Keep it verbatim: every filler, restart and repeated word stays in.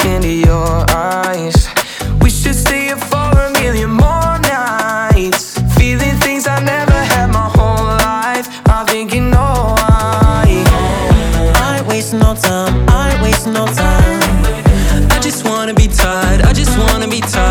into your eyes. We should stay here for a million more nights, feeling things I never had my whole life. I think you know why. I ain't wasting no time, I ain't wasting no time. I just wanna be tied, I just wanna be tied.